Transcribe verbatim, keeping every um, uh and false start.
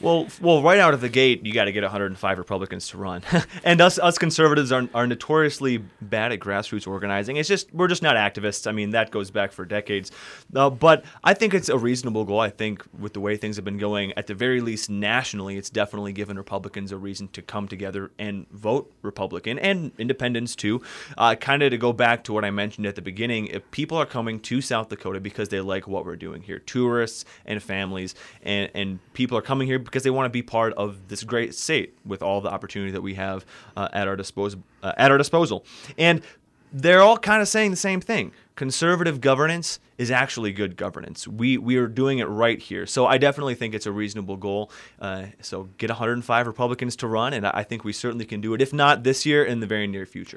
Well, well, right out of the gate, you got to get one hundred five Republicans to run, and us us conservatives are are notoriously bad at grassroots organizing. It's just we're just not activists. I mean, that goes back for decades. Uh, but I think it's a reasonable goal. I think with the way things have been going, at the very least nationally, it's definitely given Republicans a reason to come together and vote Republican, and independents too. Uh, kind of to go back to what I mentioned at the beginning, if people are coming to South Dakota because they like what we're doing here, tourists and families, and and people are coming here because they want to be part of this great state with all the opportunity that we have uh, at our disposal. Uh, at our disposal, and they're all kind of saying the same thing. Conservative governance is actually good governance. We we are doing it right here. So I definitely think it's a reasonable goal. Uh, so get one hundred five Republicans to run, and I think we certainly can do it. If not this year, in the very near future.